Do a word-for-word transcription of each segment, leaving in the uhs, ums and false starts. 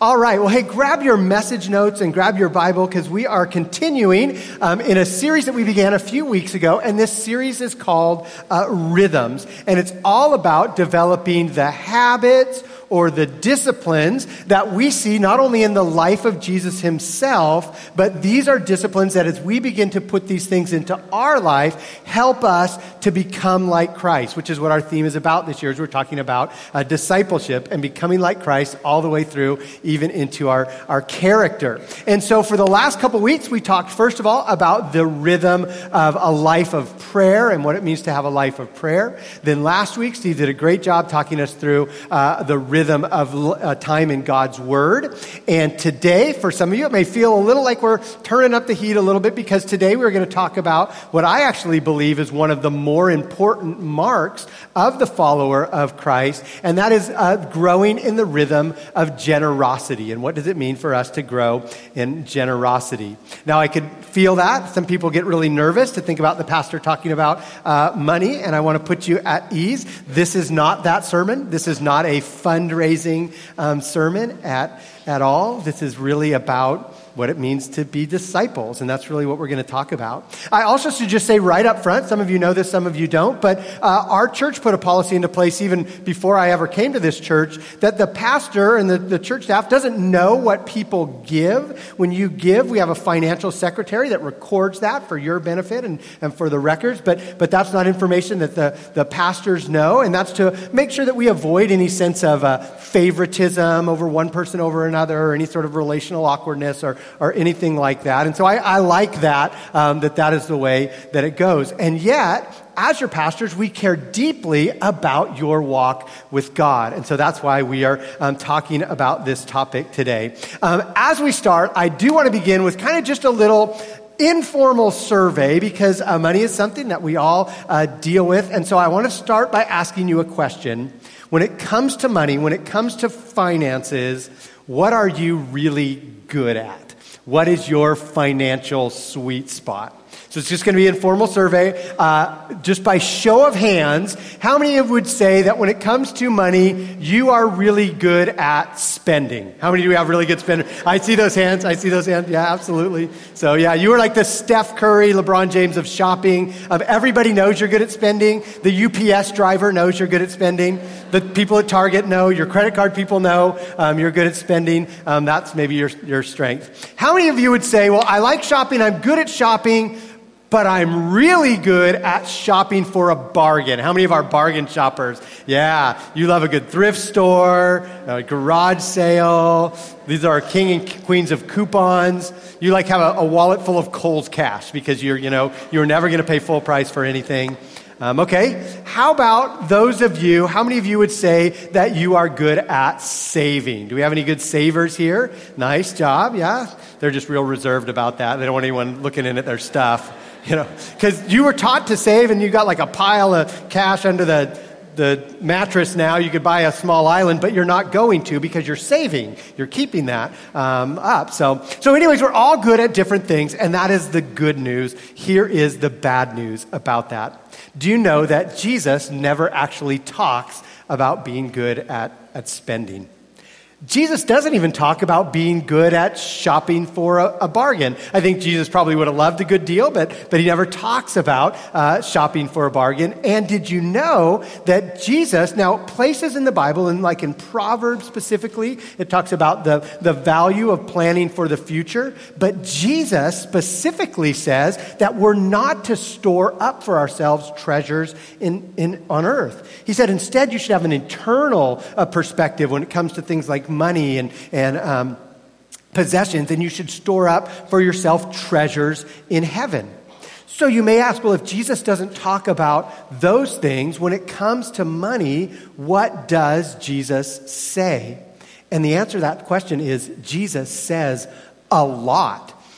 All right. Well, hey, grab your message notes and grab your Bible because we are continuing um, in a series that we began a few weeks ago. And this series is called uh, Rhythms. And it's all about developing the habits or the disciplines that we see not only in the life of Jesus himself, but these are disciplines that as we begin to put these things into our life, help us to become like Christ, which is what our theme is about this year, as we're talking about uh, discipleship and becoming like Christ all the way through, even into our, our character. And so for the last couple weeks, we talked first of all about the rhythm of a life of prayer and what it means to have a life of prayer. Then last week, Steve did a great job talking us through uh, the rhythm of uh, time in God's Word. And today, for some of you, it may feel a little like we're turning up the heat a little bit because today we're going to talk about what I actually believe is one of the more important marks of the follower of Christ, and that is uh, growing in the rhythm of generosity. And what does it mean for us to grow in generosity? Now, I could feel that. Some people get really nervous to think about the pastor talking about uh, money, and I want to put you at ease. This is not that sermon. This is not a fundraising um, sermon at, at all. This is really about what it means to be disciples, and that's really what we're going to talk about. I also should just say right up front, some of you know this, some of you don't, but uh, our church put a policy into place even before I ever came to this church that the pastor and the, the church staff doesn't know what people give. When you give, we have a financial secretary that records that for your benefit and, and for the records, but but that's not information that the, the pastors know, and that's to make sure that we avoid any sense of uh, favoritism over one person over another or any sort of relational awkwardness or or anything like that. And so I, I like that, um, that that is the way that it goes. And yet, as your pastors, we care deeply about your walk with God. And so that's why we are um, talking about this topic today. Um, as we start, I do want to begin with kind of just a little informal survey because uh, money is something that we all uh, deal with. And so I want to start by asking you a question. When it comes to money, when it comes to finances, what are you really good at? What is your financial sweet spot? So it's just going to be an informal survey. Uh, just by show of hands, how many of you would say that when it comes to money, you are really good at spending? How many do we have really good spenders? I see those hands. I see those hands. Yeah, absolutely. So yeah, you are like the Steph Curry, LeBron James of shopping. Um, everybody knows you're good at spending. The U P S driver knows you're good at spending. The people at Target know. Your credit card people know um, you're good at spending. Um, that's maybe your, your strength. How many of you would say, well, I like shopping. I'm good at shopping, but I'm really good at shopping for a bargain? How many of our bargain shoppers? Yeah, you love a good thrift store, a garage sale. These are king and queens of coupons. You like have a, a wallet full of Kohl's cash because you're, you know, you're never going to pay full price for anything. Um, okay, how about those of you, how many of you would say that you are good at saving? Do we have any good savers here? Nice job, yeah. They're just real reserved about that. They don't want anyone looking in at their stuff. You know, because you were taught to save and you got like a pile of cash under the, the mattress now. You could buy a small island, but you're not going to because you're saving. You're keeping that um, up. So, so anyways, we're all good at different things, and that is the good news. Here is the bad news about that. Do you know that Jesus never actually talks about being good at, at spending? Jesus doesn't even talk about being good at shopping for a, a bargain. I think Jesus probably would have loved a good deal, but, but he never talks about uh, shopping for a bargain. And did you know that Jesus, now places in the Bible, and like in Proverbs specifically, it talks about the, the value of planning for the future. But Jesus specifically says that we're not to store up for ourselves treasures in, in on earth. He said instead you should have an internal uh, perspective when it comes to things like money and, and um, possessions, and you should store up for yourself treasures in heaven. So you may ask, well, if Jesus doesn't talk about those things, when it comes to money, what does Jesus say? And the answer to that question is Jesus says a lot.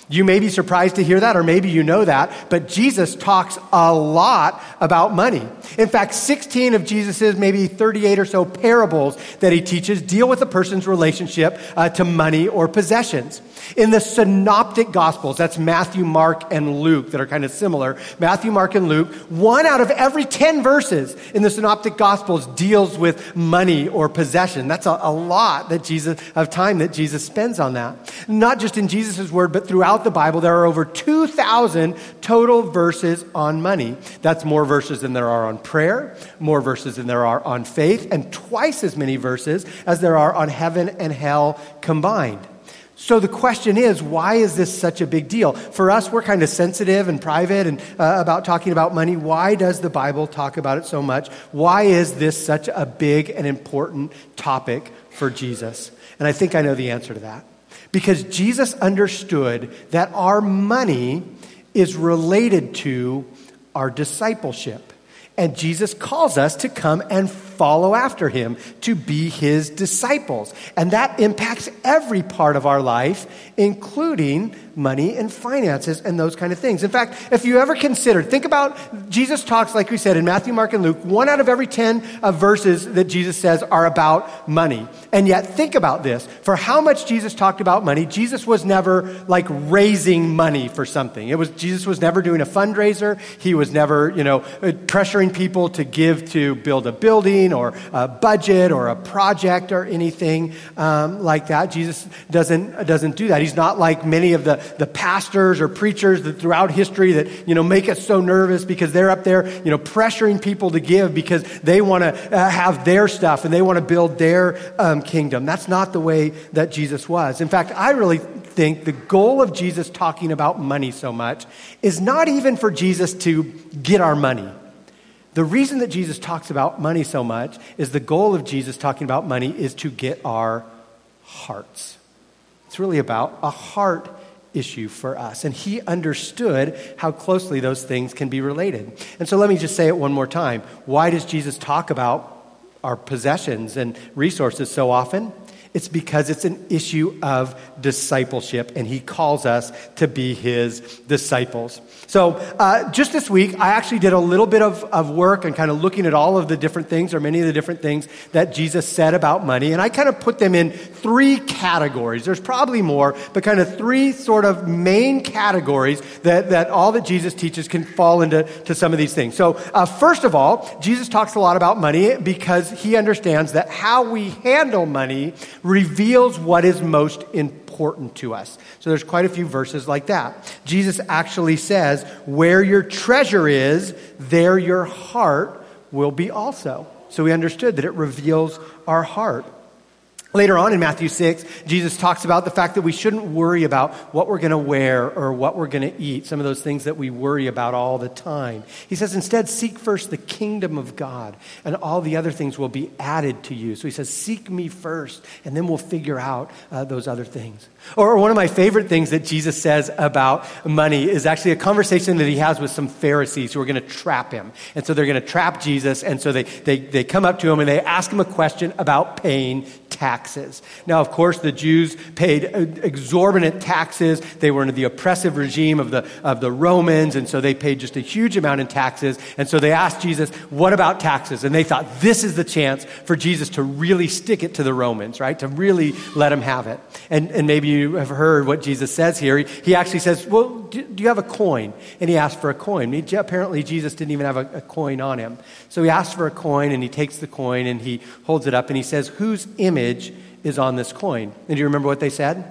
You may be surprised to hear that, or maybe you know that, but Jesus talks a lot about money. In fact, sixteen of Jesus's maybe thirty-eight or so parables that he teaches deal with a person's relationship uh, to money or possessions. In the synoptic gospels, that's Matthew, Mark, and Luke that are kind of similar. Matthew, Mark, and Luke, one out of every ten verses in the synoptic gospels deals with money or possession. That's a, a lot that Jesus of time that Jesus spends on that. Not just in Jesus' word, but throughout the Bible, there are over two thousand total verses on money. That's more verses than there are on prayer, more verses than there are on faith, and twice as many verses as there are on heaven and hell combined. So the question is, why is this such a big deal? For us, we're kind of sensitive and private and uh, about talking about money. Why does the Bible talk about it so much? Why is this such a big and important topic for Jesus? And I think I know the answer to that. Because Jesus understood that our money is related to our discipleship. And Jesus calls us to come and follow after him, to be his disciples. And that impacts every part of our life, including money and finances and those kind of things. In fact, if you ever considered, think about, Jesus talks, like we said, in Matthew, Mark, and Luke, one out of every ten uh, verses that Jesus says are about money. And yet, think about this. For how much Jesus talked about money, Jesus was never like raising money for something. It was, Jesus was never doing a fundraiser. He was never, you know, pressuring people to give to build a building or a budget or a project or anything um, like that. Jesus doesn't doesn't do that. He's not like many of the, the pastors or preachers that throughout history that, you know, make us so nervous because they're up there, you know, pressuring people to give because they want to uh, have their stuff and they want to build their um, kingdom. That's not the way that Jesus was. In fact, I really think the goal of Jesus talking about money so much is not even for Jesus to get our money. The reason that Jesus talks about money so much is the goal of Jesus talking about money is to get our hearts. It's really about a heart issue for us. And he understood how closely those things can be related. And so let me just say it one more time. Why does Jesus talk about our possessions and resources so often? It's because it's an issue of discipleship, and he calls us to be his disciples. So uh, just this week, I actually did a little bit of, of work and kind of looking at all of the different things or many of the different things that Jesus said about money, and I kind of put them in three categories. There's probably more, but kind of three sort of main categories that, that all that Jesus teaches can fall into to some of these things. So uh, first of all, Jesus talks a lot about money because he understands that how we handle money reveals what is most important to us. So there's quite a few verses like that. Jesus actually says, where your treasure is, there your heart will be also. So we understood that it reveals our heart. Later on in Matthew six, Jesus talks about the fact that we shouldn't worry about what we're going to wear or what we're going to eat, some of those things that we worry about all the time. He says, instead, seek first the kingdom of God, and all the other things will be added to you. So he says, seek me first, and then we'll figure out uh, those other things. Or one of my favorite things that Jesus says about money is actually a conversation that he has with some Pharisees who are going to trap him. And so they're going to trap Jesus, and so they, they, they come up to him and they ask him a question about paying taxes. Now, of course, the Jews paid exorbitant taxes. They were under the oppressive regime of the of the Romans, and so they paid just a huge amount in taxes. And so they asked Jesus, what about taxes? And they thought, this is the chance for Jesus to really stick it to the Romans, right? To really let him have it. And, and maybe you have heard what Jesus says here. He, he actually says, well, do, do you have a coin? And he asked for a coin. He, apparently, Jesus didn't even have a, a coin on him. So he asks for a coin, and he takes the coin, and he holds it up, and he says, whose image is on this coin? And do you remember what they said?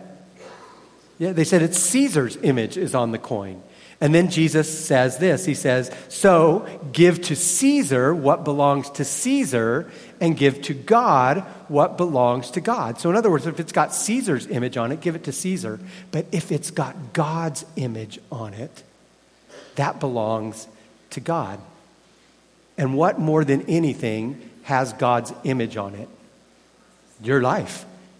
Yeah, they said it's Caesar's image is on the coin. And then Jesus says this. He says, so give to Caesar what belongs to Caesar, and give to God what belongs to God. So in other words, if it's got Caesar's image on it, give it to Caesar. But if it's got God's image on it, that belongs to God. And what more than anything has God's image on it? Your life.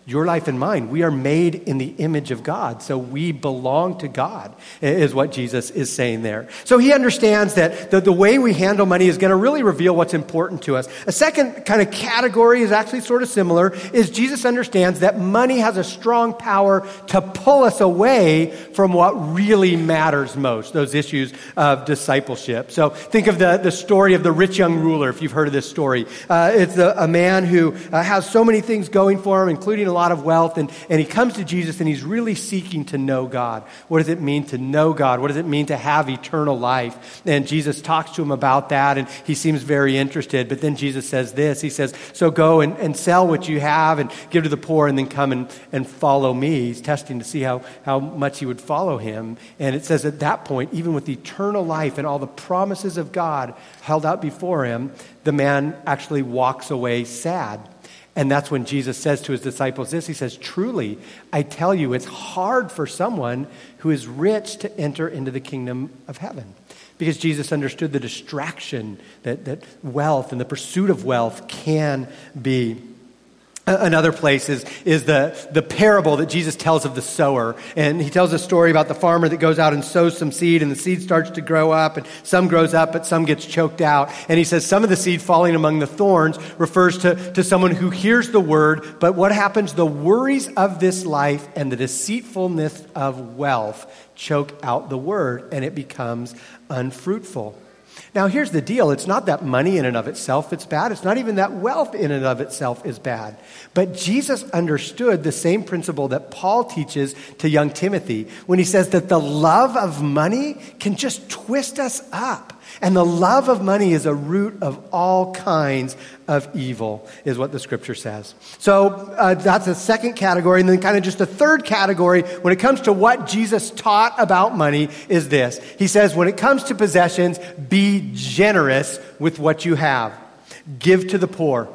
Your life and mine, we are made in the image of God. So we belong to God, is what Jesus is saying there. So he understands that the, the way we handle money is going to really reveal what's important to us. A second kind of category is actually sort of similar, is Jesus understands that money has a strong power to pull us away from what really matters most, those issues of discipleship. So think of the, the story of the rich young ruler, if you've heard of this story. Uh, it's a, a man who uh, has so many things going for him, including a lot of wealth, and, and he comes to Jesus and he's really seeking to know God. What does it mean to know God? What does it mean to have eternal life? And Jesus talks to him about that, and he seems very interested. But then Jesus says this, he says, so go and, and sell what you have and give to the poor, and then come and, and follow me. He's testing to see how, how much he would follow him. And it says at that point, even with eternal life and all the promises of God held out before him, the man actually walks away sad. And that's when Jesus says to his disciples this. He says, truly, I tell you, it's hard for someone who is rich to enter into the kingdom of heaven. Because Jesus understood the distraction that, that wealth and the pursuit of wealth can be. Another place is, is the, the parable that Jesus tells of the sower. And he tells a story about the farmer that goes out and sows some seed, and the seed starts to grow up, and some grows up, but some gets choked out. And he says some of the seed falling among the thorns refers to, to someone who hears the word, but what happens? The worries of this life and the deceitfulness of wealth choke out the word, and it becomes unfruitful. Now, here's the deal. It's not that money in and of itself is bad. It's not even that wealth in and of itself is bad. But Jesus understood the same principle that Paul teaches to young Timothy when he says that the love of money can just twist us up. And the love of money is a root of all kinds of evil, is what the scripture says. So uh, that's a second category. And then kind of just a third category when it comes to what Jesus taught about money is this. He says, when it comes to possessions, be generous with what you have. Give to the poor.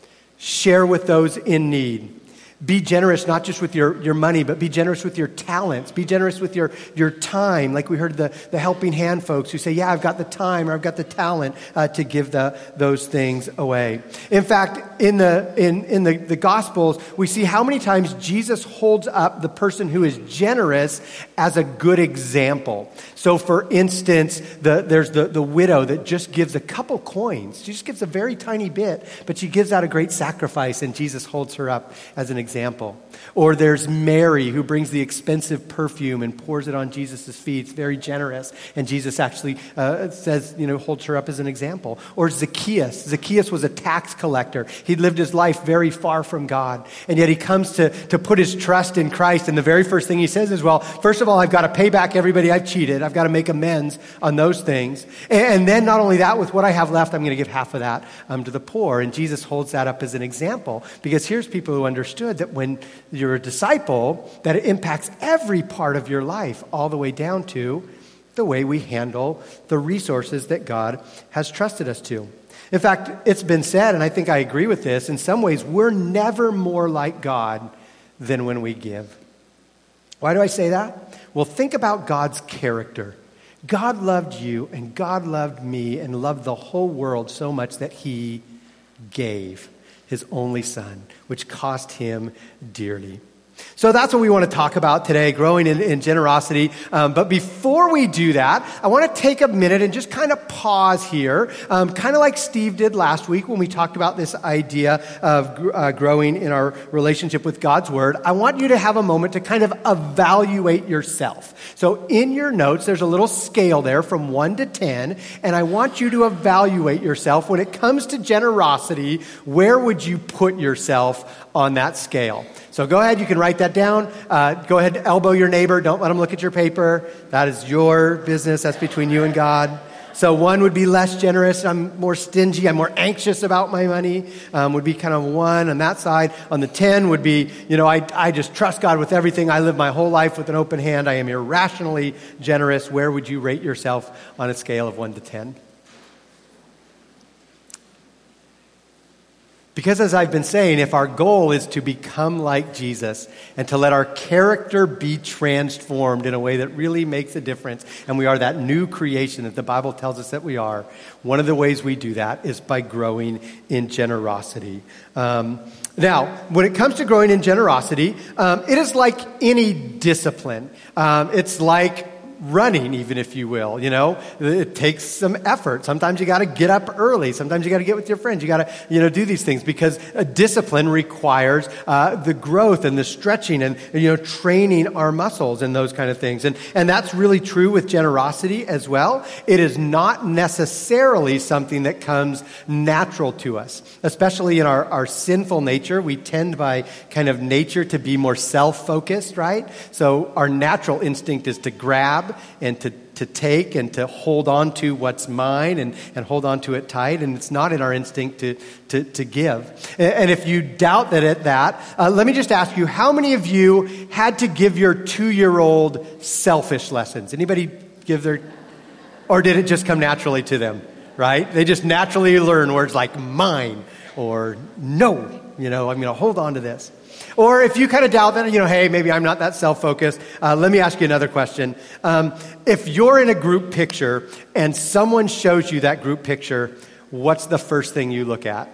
Share with those in need. Be generous not just with your, your money, but be generous with your talents. Be generous with your, your time. Like we heard the, the helping hand folks who say, yeah, I've got the time or I've got the talent uh, to give the, those things away. In fact, in the in, in the, the Gospels, we see how many times Jesus holds up the person who is generous as a good example. So for instance, the, there's the, the widow that just gives a couple coins. She just gives a very tiny bit, but she gives out a great sacrifice, and Jesus holds her up as an example. Or there's Mary who brings the expensive perfume and pours it on Jesus' feet. It's very generous. And Jesus actually uh, says, you know, holds her up as an example. Or Zacchaeus. Zacchaeus was a tax collector. He lived his life very far from God. And yet he comes to, to put his trust in Christ. And the very first thing he says is, well, first of all, I've got to pay back everybody I've cheated. I've got to make amends on those things. And, and then not only that, with what I have left, I'm going to give half of that um, to the poor. And Jesus holds that up as an example. Because here's people who understood that when you're a disciple, that it impacts every part of your life, all the way down to the way we handle the resources that God has trusted us to. In fact, it's been said, and I think I agree with this, in some ways, we're never more like God than when we give. Why do I say that? Well, think about God's character. God loved you, and God loved me, and loved the whole world so much that he gave his only son, which cost him dearly. So that's what we want to talk about today, growing in, in generosity. Um, but before we do that, I want to take a minute and just kind of pause here, um, kind of like Steve did last week when we talked about this idea of uh, growing in our relationship with God's Word. I want you to have a moment to kind of evaluate yourself. So in your notes, there's a little scale there from one to ten, and I want you to evaluate yourself. When it comes to generosity, where would you put yourself on that scale? So go ahead, you can write that down. Uh, go ahead, elbow your neighbor. Don't let them look at your paper. That is your business. That's between you and God. So one would be less generous. I'm more stingy. I'm more anxious about my money. Um, would be kind of one on that side. On the ten would be, you know, I, I just trust God with everything. I live my whole life with an open hand. I am irrationally generous. Where would you rate yourself on a scale of one to ten? Because as I've been saying, if our goal is to become like Jesus and to let our character be transformed in a way that really makes a difference, and we are that new creation that the Bible tells us that we are, one of the ways we do that is by growing in generosity. Um, now, when it comes to growing in generosity, um, it is like any discipline. Um, it's like running, even, if you will. You know, it takes some effort. Sometimes you got to get up early. Sometimes you got to get with your friends. You got to, you know, do these things because a discipline requires uh, the growth and the stretching and, you know, training our muscles and those kind of things. And and that's really true with generosity as well. It is not necessarily something that comes natural to us, especially in our, our sinful nature. We tend by kind of nature to be more self-focused, right? So our natural instinct is to grab and to, to take and to hold on to what's mine and, and hold on to it tight. And it's not in our instinct to, to, to give. And, and if you doubt that at that, uh, let me just ask you, how many of you had to give your two-year-old selfish lessons? Anybody give their, or did it just come naturally to them, right? They just naturally learn words like mine or no, you know, I'm going to hold on to this. Or if you kind of doubt that, you know, hey, maybe I'm not that self-focused, uh, let me ask you another question. Um, if you're in a group picture and someone shows you that group picture, what's the first thing you look at?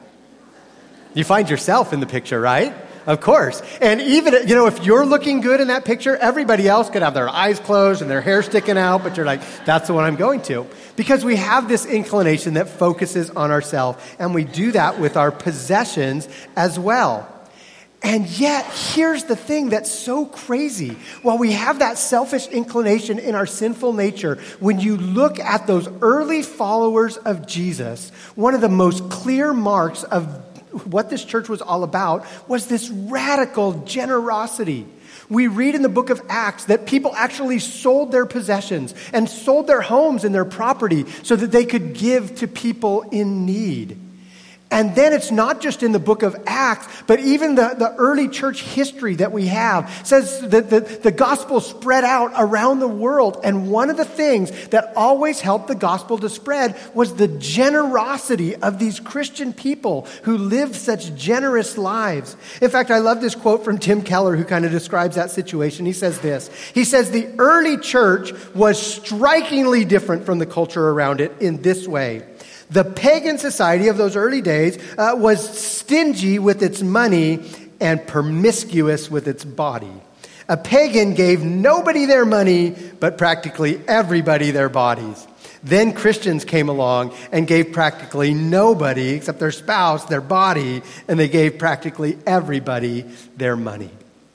You find yourself in the picture, right? Of course. And even, you know, if you're looking good in that picture, everybody else could have their eyes closed and their hair sticking out, but you're like, that's the one I'm going to. Because we have this inclination that focuses on ourselves, and we do that with our possessions as well. And yet, here's the thing that's so crazy. While we have that selfish inclination in our sinful nature, when you look at those early followers of Jesus, one of the most clear marks of what this church was all about was this radical generosity. We read in the book of Acts that people actually sold their possessions and sold their homes and their property so that they could give to people in need. And then it's not just in the book of Acts, but even the, the early church history that we have says that the, the gospel spread out around the world. And one of the things that always helped the gospel to spread was the generosity of these Christian people who lived such generous lives. In fact, I love this quote from Tim Keller, who kind of describes that situation. He says this. He says, the early church was strikingly different from the culture around it in this way. The pagan society of those early days uh, was stingy with its money and promiscuous with its body. A pagan gave nobody their money, but practically everybody their bodies. Then Christians came along and gave practically nobody, except their spouse, their body, and they gave practically everybody their money.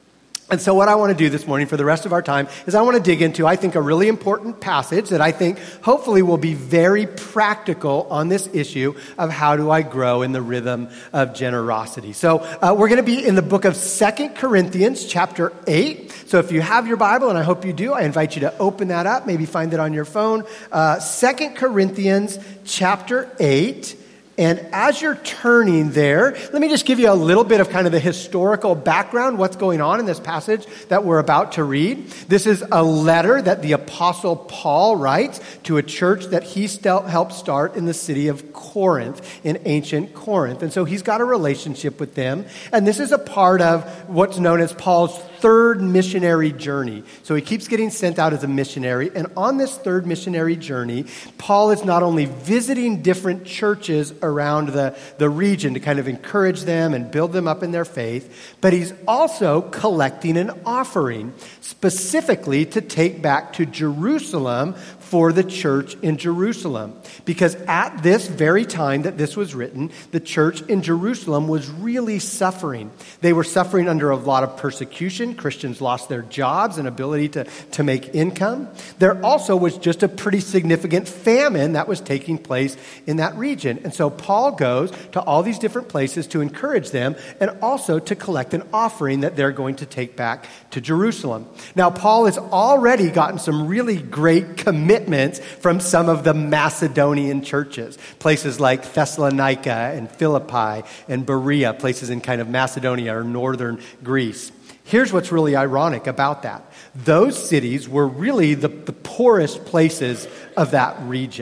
And so what I want to do this morning for the rest of our time is I want to dig into, I think, a really important passage that I think hopefully will be very practical on this issue of how do I grow in the rhythm of generosity. So uh, we're going to be in the book of Second Corinthians chapter eight. So if you have your Bible, and I hope you do, I invite you to open that up, maybe find it on your phone. Uh, Second Corinthians chapter eight. And as you're turning there, let me just give you a little bit of kind of the historical background, what's going on in this passage that we're about to read. This is a letter that the Apostle Paul writes to a church that he st- helped start in the city of Corinth, in ancient Corinth. And so he's got a relationship with them. And this is a part of what's known as Paul's third missionary journey. So he keeps getting sent out as a missionary. And on this third missionary journey, Paul is not only visiting different churches around the, the region to kind of encourage them and build them up in their faith, but he's also collecting an offering specifically to take back to Jerusalem for the church in Jerusalem. Because at this very time that this was written, the church in Jerusalem was really suffering. They were suffering under a lot of persecution. Christians lost their jobs and ability to, to make income. There also was just a pretty significant famine that was taking place in that region. And so Paul goes to all these different places to encourage them and also to collect an offering that they're going to take back to Jerusalem. Now, Paul has already gotten some really great commitments from some of the Macedonian churches, places like Thessalonica and Philippi and Berea, places in kind of Macedonia or northern Greece. Here's what's really ironic about that. Those cities were really the, the poorest places of that region.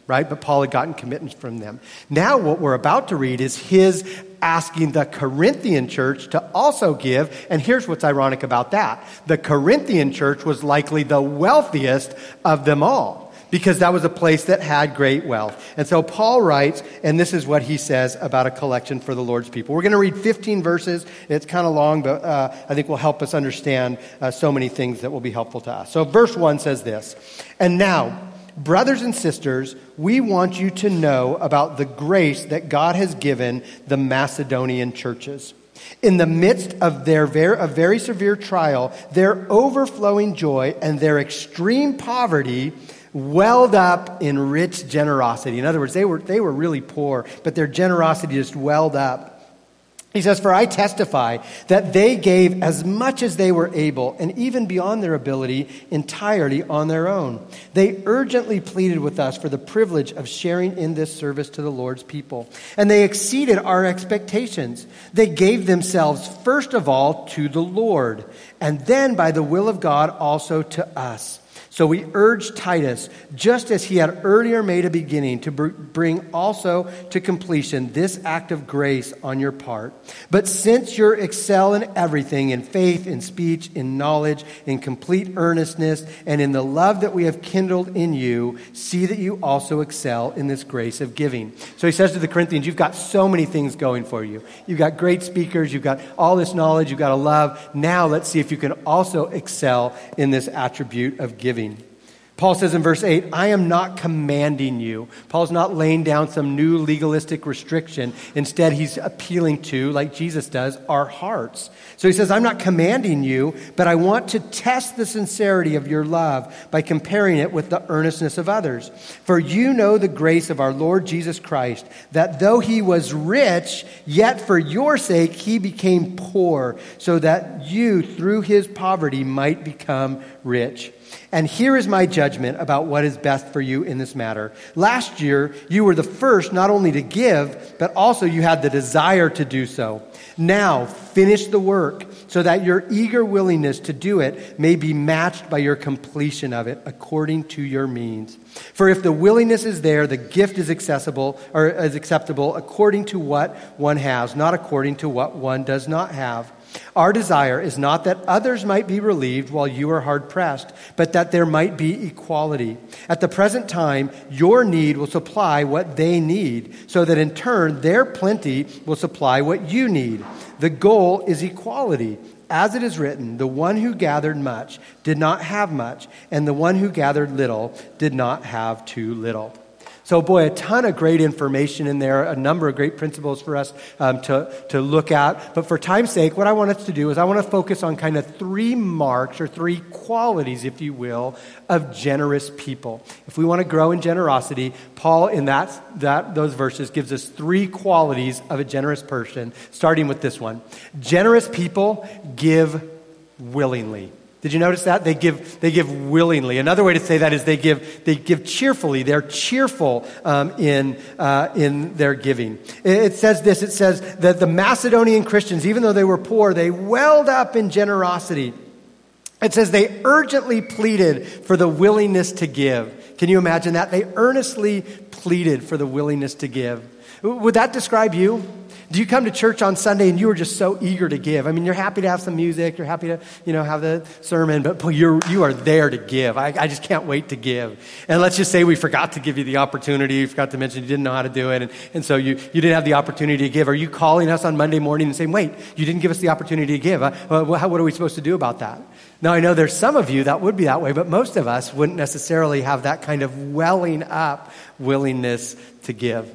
right? But Paul had gotten commitments from them. Now what we're about to read is his asking the Corinthian church to also give. And here's what's ironic about that. The Corinthian church was likely the wealthiest of them all, because that was a place that had great wealth. And so Paul writes, and this is what he says about a collection for the Lord's people. We're going to read fifteen verses. It's kind of long, but uh, I think will help us understand uh, so many things that will be helpful to us. So verse one says this, "And now, brothers and sisters, we want you to know about the grace that God has given the Macedonian churches. In the midst of their very, a very severe trial, their overflowing joy and their extreme poverty welled up in rich generosity." In other words, they were they were really poor, but their generosity just welled up. He says, "For I testify that they gave as much as they were able, and even beyond their ability, entirely on their own. They urgently pleaded with us for the privilege of sharing in this service to the Lord's people. And they exceeded our expectations. They gave themselves first of all to the Lord, and then by the will of God also to us. So we urge Titus, just as he had earlier made a beginning, to br- bring also to completion this act of grace on your part. But since you excel in everything, in faith, in speech, in knowledge, in complete earnestness, and in the love that we have kindled in you, see that you also excel in this grace of giving." So he says to the Corinthians, you've got so many things going for you. You've got great speakers, you've got all this knowledge, you've got a love. Now let's see if you can also excel in this attribute of giving. Paul says in verse eight, "I am not commanding you." Paul's not laying down some new legalistic restriction. Instead, he's appealing to, like Jesus does, our hearts. So he says, "I'm not commanding you, but I want to test the sincerity of your love by comparing it with the earnestness of others. For you know the grace of our Lord Jesus Christ, that though he was rich, yet for your sake he became poor, so that you through his poverty might become rich. And here is my judgment about what is best for you in this matter. Last year, you were the first not only to give, but also you had the desire to do so. Now, finish the work so that your eager willingness to do it may be matched by your completion of it according to your means. For if the willingness is there, the gift is accessible or is acceptable according to what one has, not according to what one does not have. Our desire is not that others might be relieved while you are hard pressed, but that there might be equality. At the present time, your need will supply what they need, so that in turn their plenty will supply what you need. The goal is equality. As it is written, the one who gathered much did not have much, and the one who gathered little did not have too little." So boy, a ton of great information in there, a number of great principles for us um, to, to look at. But for time's sake, what I want us to do is I want to focus on kind of three marks or three qualities, if you will, of generous people. If we want to grow in generosity, Paul in that, that those verses gives us three qualities of a generous person, starting with this one. Generous people give willingly. Did you notice that? They give they give willingly. Another way to say that is they give they give cheerfully. They're cheerful um, in uh, in their giving. It, it says this. It says that the Macedonian Christians, even though they were poor, they welled up in generosity. It says they urgently pleaded for the willingness to give. Can you imagine that? They earnestly pleaded for the willingness to give. Would that describe you? Do you come to church on Sunday and you are just so eager to give? I mean, you're happy to have some music, you're happy to, you know, have the sermon, but you're, you are there to give. I, I just can't wait to give. And let's just say we forgot to give you the opportunity, we forgot to mention you didn't know how to do it, and, and so you, you didn't have the opportunity to give. Are you calling us on Monday morning and saying, wait, you didn't give us the opportunity to give? Uh, well, how, what are we supposed to do about that? Now, I know there's some of you that would be that way, but most of us wouldn't necessarily have that kind of welling up willingness to give.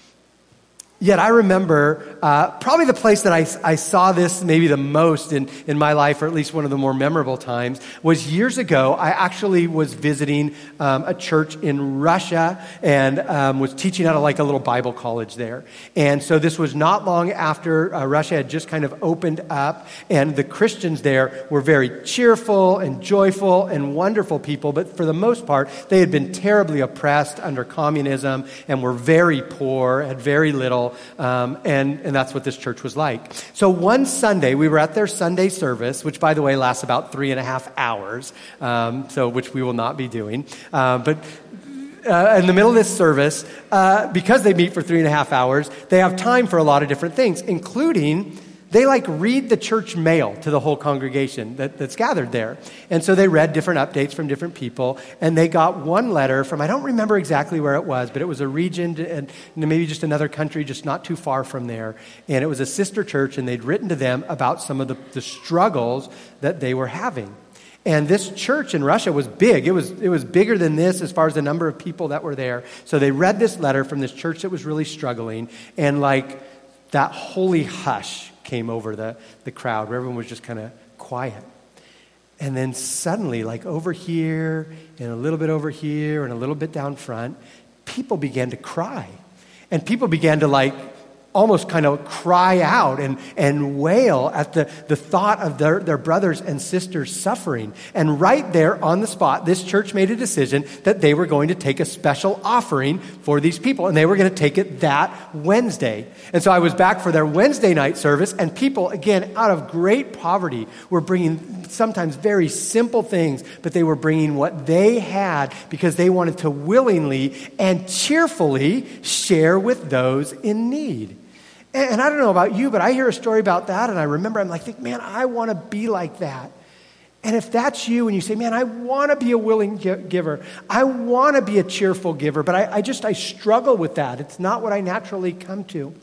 Yet I remember uh, probably the place that I, I saw this maybe the most in, in my life, or at least one of the more memorable times, was years ago. I actually was visiting um, a church in Russia and um, was teaching at a, like a little Bible college there. And so this was not long after uh, Russia had just kind of opened up, and the Christians there were very cheerful and joyful and wonderful people, but for the most part, they had been terribly oppressed under communism and were very poor, had very little. Um, and, and that's what this church was like. So one Sunday, we were at their Sunday service, which, by the way, lasts about three and a half hours, um, so which we will not be doing. Uh, but uh, in the middle of this service, uh, because they meet for three and a half hours, they have time for a lot of different things, including they like read the church mail to the whole congregation that, that's gathered there. And so they read different updates from different people, and they got one letter from, I don't remember exactly where it was, but it was a region and maybe just another country just not too far from there. And it was a sister church, and they'd written to them about some of the, the struggles that they were having. And this church in Russia was big. It was it was bigger than this as far as the number of people that were there. So they read this letter from this church that was really struggling, and like that holy hush came over the, the crowd where everyone was just kind of quiet. And then suddenly, like over here and a little bit over here and a little bit down front, people began to cry. And people began to like almost kind of cry out and, and wail at the, the thought of their, their brothers and sisters suffering. And right there on the spot, this church made a decision that they were going to take a special offering for these people. And they were going to take it that Wednesday. And so I was back for their Wednesday night service, and people, again, out of great poverty, were bringing sometimes very simple things, but they were bringing what they had because they wanted to willingly and cheerfully share with those in need. And I don't know about you, but I hear a story about that, and I remember, I'm like, man, I want to be like that. And if that's you, and you say, man, I want to be a willing giver, I want to be a cheerful giver, but I, I just, I struggle with that. It's not what I naturally come to.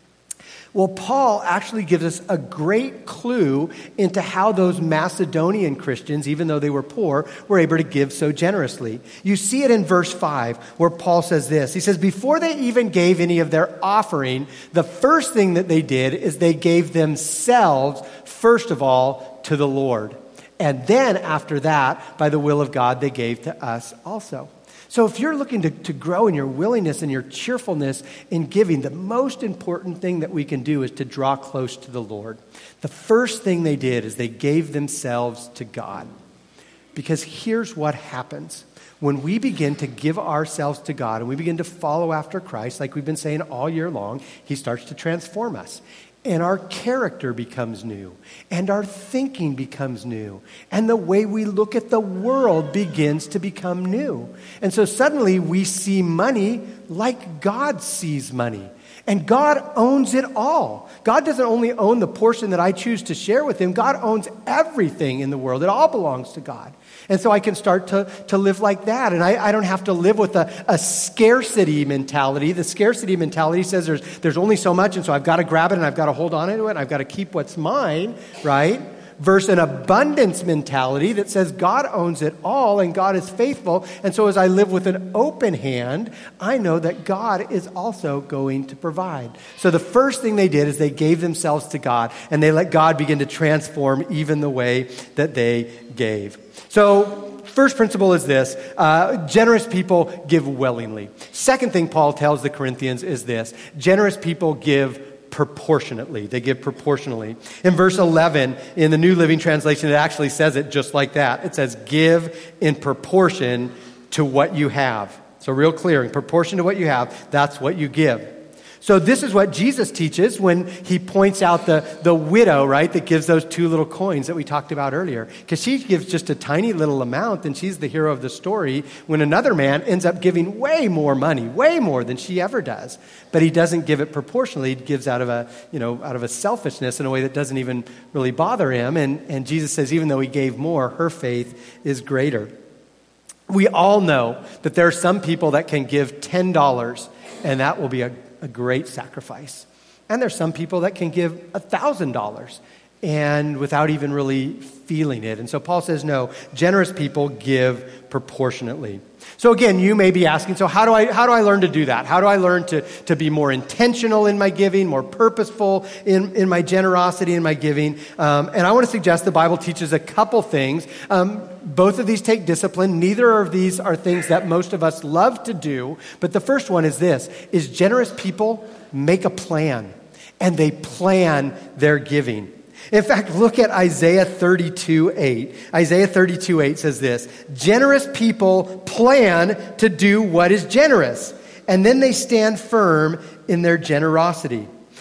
Well, Paul actually gives us a great clue into how those Macedonian Christians, even though they were poor, were able to give so generously. You see it in verse five, where Paul says this. He says, before they even gave any of their offering, the first thing that they did is they gave themselves, first of all, to the Lord. And then after that, by the will of God, they gave to us also. So if you're looking to, to grow in your willingness and your cheerfulness in giving, the most important thing that we can do is to draw close to the Lord. The first thing they did is they gave themselves to God. Because here's what happens. When we begin to give ourselves to God and we begin to follow after Christ, like we've been saying all year long, He starts to transform us. And our character becomes new, and our thinking becomes new, and the way we look at the world begins to become new. And so suddenly we see money like God sees money. And God owns it all. God doesn't only own the portion that I choose to share with Him. God owns everything in the world. It all belongs to God. And so I can start to, to live like that. And I, I don't have to live with a, a scarcity mentality. The scarcity mentality says there's, there's only so much, and so I've got to grab it, and I've got to hold on to it, and I've got to keep what's mine, right? Versus an abundance mentality that says God owns it all and God is faithful. And so as I live with an open hand, I know that God is also going to provide. So the first thing they did is they gave themselves to God, and they let God begin to transform even the way that they gave. So first principle is this: uh, generous people give willingly. Second thing Paul tells the Corinthians is this: generous people give proportionately. They give proportionally. In verse eleven, in the New Living Translation, it actually says it just like that. It says, give in proportion to what you have. So real clear, in proportion to what you have, that's what you give. So this is what Jesus teaches when He points out the, the widow, right, that gives those two little coins that we talked about earlier. Because she gives just a tiny little amount, and she's the hero of the story, when another man ends up giving way more money, way more than she ever does. But he doesn't give it proportionally. He gives out of a, you know, out of a selfishness in a way that doesn't even really bother him. And, and Jesus says even though he gave more, her faith is greater. We all know that there are some people that can give ten dollars, and that will be a a great sacrifice. And there's some people that can give one thousand dollars and without even really feeling it. And so Paul says, no, generous people give proportionately. So again, you may be asking, so how do I how do I learn to do that? How do I learn to, to be more intentional in my giving, more purposeful in, in my generosity, in my giving? Um, and I want to suggest the Bible teaches a couple things. Um, both of these take discipline. Neither of these are things that most of us love to do. But the first one is this, is generous people make a plan, and they plan their giving. In fact, look at Isaiah thirty-two eight. Isaiah thirty-two eight says this: generous people plan to do what is generous, and then they stand firm in their generosity.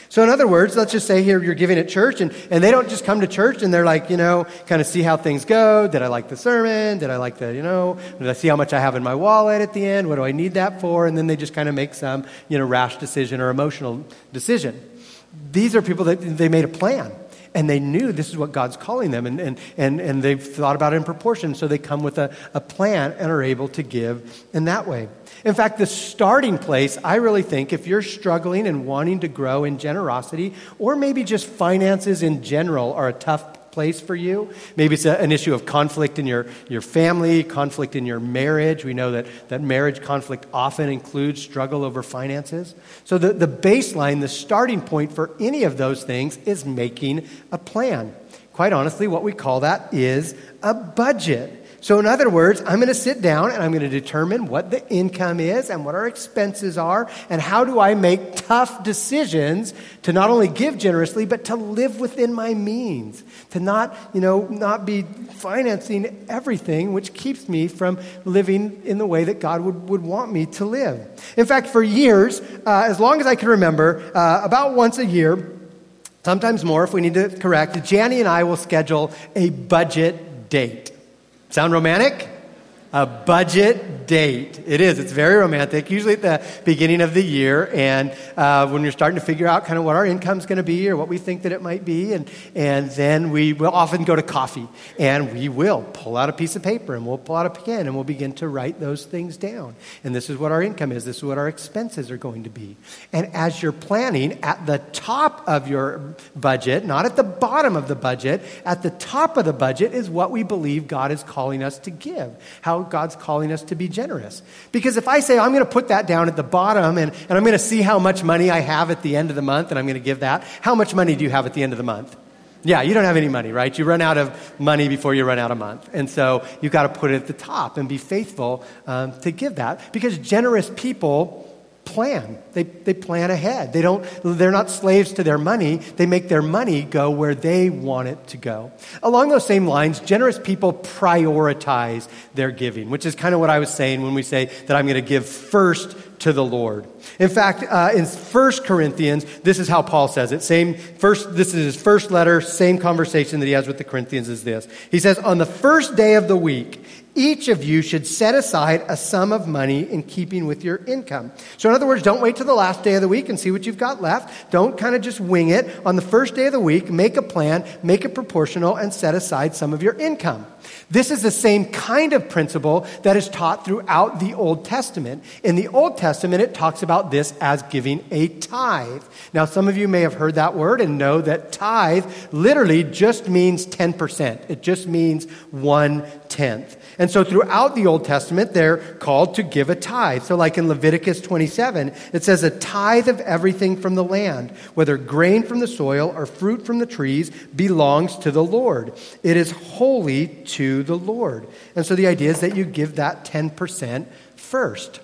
So in other words, let's just say here you're giving at church, and, and they don't just come to church and they're like, you know, kind of see how things go. Did I like the sermon? Did I like the, you know, did I see how much I have in my wallet at the end? What do I need that for? And then they just kind of make some, you know, rash decision or emotional decision. These are people that they made a plan. And they knew this is what God's calling them, and, and, and, and they've thought about it in proportion, so they come with a, a plan and are able to give in that way. In fact, the starting place, I really think, if you're struggling and wanting to grow in generosity, or maybe just finances in general are a tough place for you. Maybe it's a, an issue of conflict in your, your family, conflict in your marriage. We know that, that marriage conflict often includes struggle over finances. So the, the baseline, the starting point for any of those things is making a plan. Quite honestly, what we call that is a budget. So in other words, I'm going to sit down and I'm going to determine what the income is and what our expenses are, and how do I make tough decisions to not only give generously, but to live within my means, to not, you know, not be financing everything, which keeps me from living in the way that God would, would want me to live. In fact, for years, uh, as long as I can remember, uh, about once a year, sometimes more if we need to correct, Janny and I will schedule a budget date. Sound romantic? A budget date. It is. It's very romantic, usually at the beginning of the year, and uh, when you're starting to figure out kind of what our income's going to be or what we think that it might be, and, and then we will often go to coffee, and we will pull out a piece of paper, and we'll pull out a pen, and we'll begin to write those things down. And this is what our income is. This is what our expenses are going to be. And as you're planning, at the top of your budget, not at the bottom of the budget, at the top of the budget is what we believe God is calling us to give, how God's calling us to be generous. Because if I say, I'm going to put that down at the bottom, and, and I'm going to see how much money I have at the end of the month, and I'm going to give that, how much money do you have at the end of the month? Yeah, you don't have any money, right? You run out of money before you run out of month. And so you've got to put it at the top and be faithful um, to give that, because generous people plan. They they plan ahead. They don't, they're not slaves to their money. They make their money go where they want it to go. Along those same lines, generous people prioritize their giving, which is kind of what I was saying when we say that I'm going to give first to the Lord. In fact, uh, in First Corinthians, this is how Paul says it. Same first. This is his first letter, same conversation that he has with the Corinthians is this. He says, on the first day of the week, each of you should set aside a sum of money in keeping with your income. So in other words, don't wait till the last day of the week and see what you've got left. Don't kind of just wing it. On the first day of the week, make a plan, make it proportional, and set aside some of your income. This is the same kind of principle that is taught throughout the Old Testament. In the Old Testament, it talks about this as giving a tithe. Now, some of you may have heard that word and know that tithe literally just means ten percent. It just means one-tenth. And so throughout the Old Testament, they're called to give a tithe. So like in Leviticus twenty-seven, it says a tithe of everything from the land, whether grain from the soil or fruit from the trees, belongs to the Lord. It is holy to the Lord. And so the idea is that you give that ten percent first.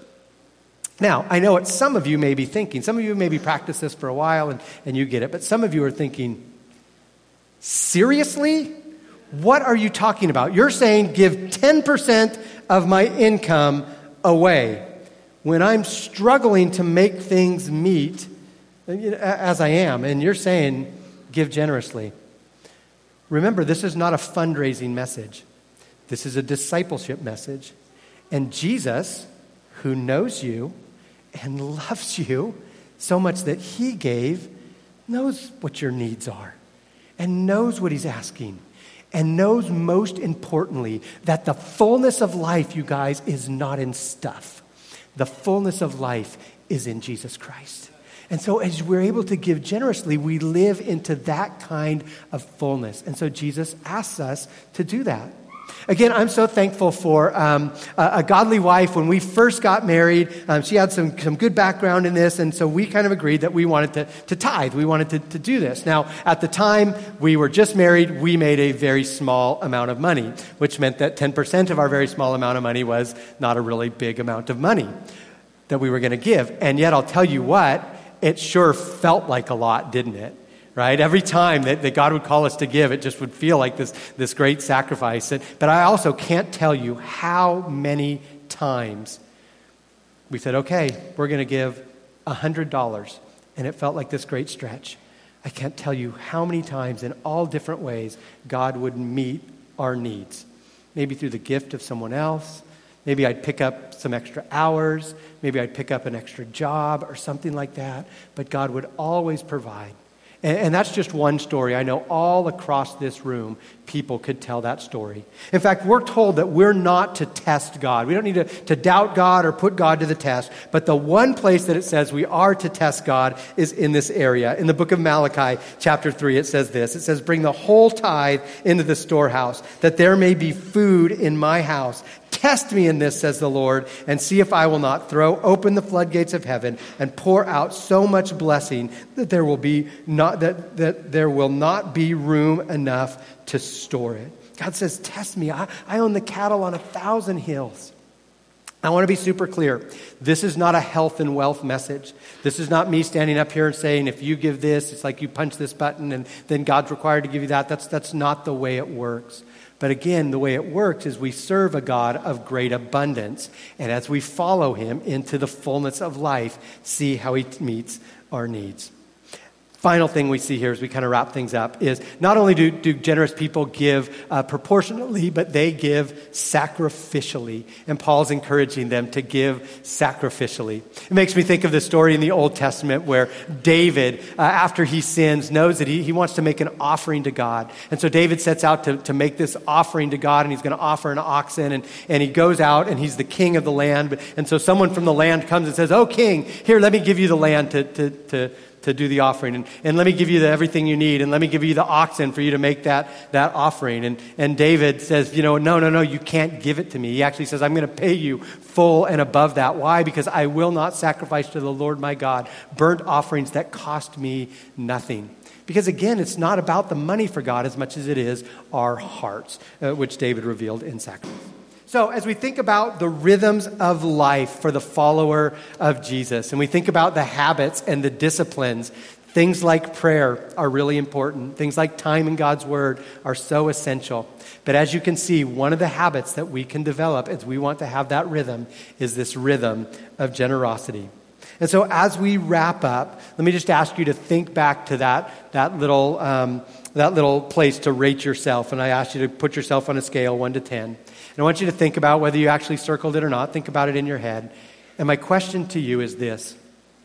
Now, I know what some of you may be thinking. Some of you maybe practiced this for a while and, and you get it. But some of you are thinking, seriously? What are you talking about? You're saying give ten percent of my income away when I'm struggling to make things meet as I am. And you're saying give generously. Remember, this is not a fundraising message. This is a discipleship message. And Jesus, who knows you and loves you so much that he gave, knows what your needs are and knows what he's asking. And knows most importantly that the fullness of life, you guys, is not in stuff. The fullness of life is in Jesus Christ. And so as we're able to give generously, we live into that kind of fullness. And so Jesus asks us to do that. Again, I'm so thankful for um, a, a godly wife. When we first got married, um, she had some, some good background in this, and so we kind of agreed that we wanted to, to tithe. We wanted to, to do this. Now, at the time we were just married, we made a very small amount of money, which meant that ten percent of our very small amount of money was not a really big amount of money that we were going to give. And yet, I'll tell you what, it sure felt like a lot, didn't it? Right? Every time that, that God would call us to give, it just would feel like this, this great sacrifice. But I also can't tell you how many times we said, okay, we're going to give one hundred dollars. And it felt like this great stretch. I can't tell you how many times in all different ways God would meet our needs. Maybe through the gift of someone else. Maybe I'd pick up some extra hours. Maybe I'd pick up an extra job or something like that. But God would always provide. And, and that's just one story. I know all across this room, people could tell that story. In fact, we're told that we're not to test God. We don't need to, to doubt God or put God to the test. But the one place that it says we are to test God is in this area. In the book of Malachi, chapter three, it says this. It says, bring the whole tithe into the storehouse, that there may be food in my house. Test me in this, says the Lord, and see if I will not throw open the floodgates of heaven and pour out so much blessing that there will be not that, that there will not be room enough to store it. God says, test me. I, I own the cattle on a thousand hills. I want to be super clear. This is not a health and wealth message. This is not me standing up here and saying, if you give this, it's like you punch this button and then God's required to give you that. That's, that's not the way it works. But again, the way it works is we serve a God of great abundance. And as we follow him into the fullness of life, see how he meets our needs. Final thing we see here as we kind of wrap things up is not only do, do generous people give uh, proportionately, but they give sacrificially. And Paul's encouraging them to give sacrificially. It makes me think of the story in the Old Testament where David, uh, after he sins, knows that he, he wants to make an offering to God. And so David sets out to, to make this offering to God, and he's going to offer an oxen. And, and he goes out, and he's the king of the land. And so someone from the land comes and says, oh, king, here, let me give you the land to to to to do the offering. And, and let me give you the, everything you need. And let me give you the oxen for you to make that, that offering. And, and David says, you know, no, no, no, you can't give it to me. He actually says, I'm going to pay you full and above that. Why? Because I will not sacrifice to the Lord my God burnt offerings that cost me nothing. Because again, it's not about the money for God as much as it is our hearts, uh, which David revealed in sacrifice. So as we think about the rhythms of life for the follower of Jesus, and we think about the habits and the disciplines, things like prayer are really important. Things like time in God's Word are so essential. But as you can see, one of the habits that we can develop as we want to have that rhythm is this rhythm of generosity. And so as we wrap up, let me just ask you to think back to that, that little um, that little place to rate yourself. And I asked you to put yourself on a scale, one to ten. And I want you to think about whether you actually circled it or not. Think about it in your head. And my question to you is this.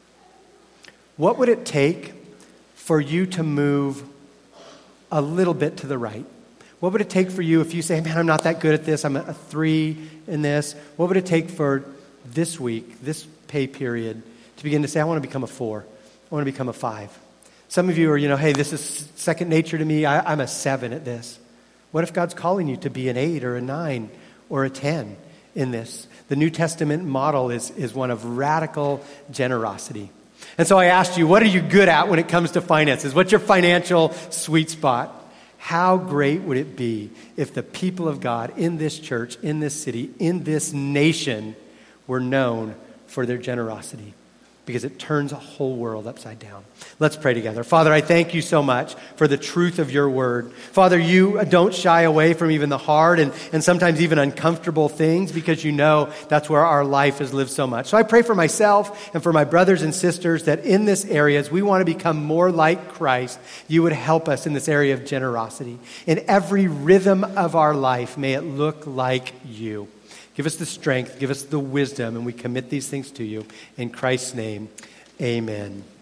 What would it take for you to move a little bit to the right? What would it take for you if you say, man, I'm not that good at this. I'm a three in this. What would it take for this week, this pay period, to begin to say, I want to become a four. I want to become a five. Some of you are, you know, hey, this is second nature to me. I, I'm a seven at this. What if God's calling you to be an eight or a nine or a ten in this? The New Testament model is, is one of radical generosity. And so I asked you, what are you good at when it comes to finances? What's your financial sweet spot? How great would it be if the people of God in this church, in this city, in this nation were known for their generosity? Because it turns a whole world upside down. Let's pray together. Father, I thank you so much for the truth of your word. Father, you don't shy away from even the hard and, and sometimes even uncomfortable things because you know that's where our life has lived so much. So I pray for myself and for my brothers and sisters that in this area, as we want to become more like Christ, you would help us in this area of generosity. In every rhythm of our life, may it look like you. Give us the strength, give us the wisdom, and we commit these things to you. In Christ's name, amen.